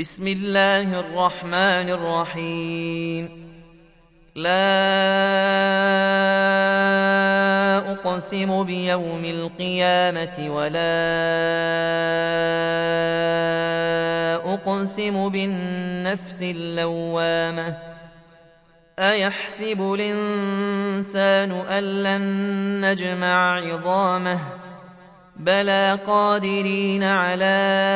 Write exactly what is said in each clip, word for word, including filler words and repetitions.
بسم الله الرحمن الرحيم لا أقسم بيوم القيامة ولا أقسم بالنفس اللوامة أيحسب الإنسان أن لن نجمع عظامه بلى قادرين على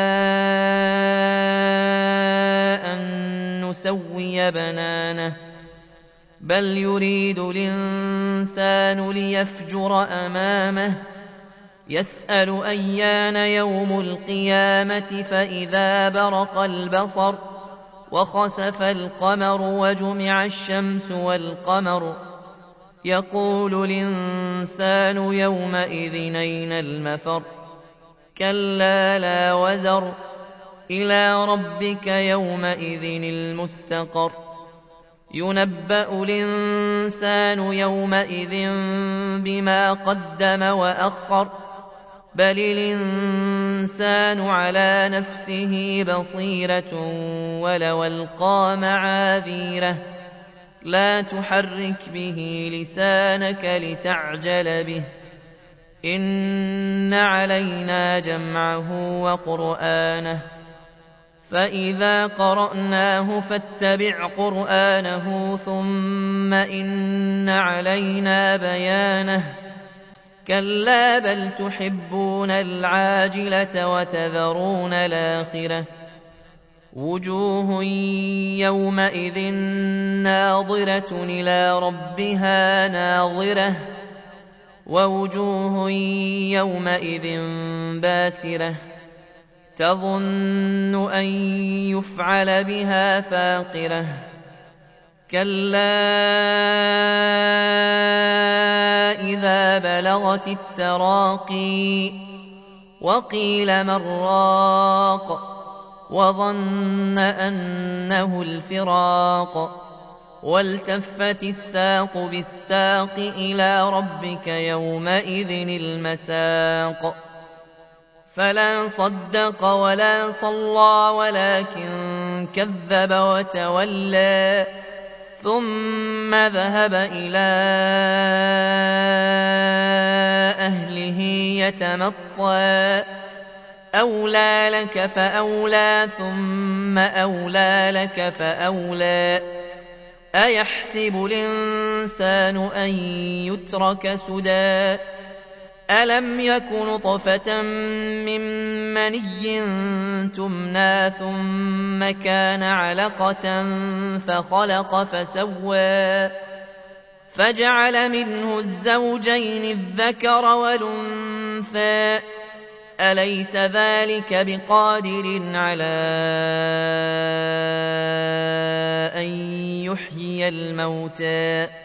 أن نسوي بنانه بل يريد الإنسان ليفجر أمامه يسأل أيان يوم القيامة فإذا برق البصر وخسف القمر وجمع الشمس والقمر يقول الإنسان يومئذ أين المفر كلا لا وزر إلى ربك يومئذ المستقر ينبأ الإنسان يومئذ بما قدم وأخر بل الإنسان على نفسه بصيرة ولو ألقى معاذيره لا تحرك به لسانك لتعجل به إن علينا جمعه وقرآنه فإذا قرأناه فاتبع قرآنه ثم إن علينا بيانه كلا بل تحبون العاجلة وتذرون الآخرة وجوه يومئذ ناظرة إلى ربها ناظرة ووجوه يومئذ باسرة تظن أن يفعل بها فاقرة كلا إذا بلغت التراقي وقيل من راق وظن أنه الفراق والتفت الساق بالساق إلى ربك يومئذ المساق فلا صدق ولا صلى ولكن كذب وتولى ثم ذهب إلى أهله يتمطى أولى لك فأولى ثم أولى لك فأولى أيحسب الإنسان أن يترك سدى ألم يك نطفة من مني تمنى ثم كان علقة فخلق فسوى فجعل منه الزوجين الذكر والأنثى أليس ذلك بقادر على أن يحيي الموتى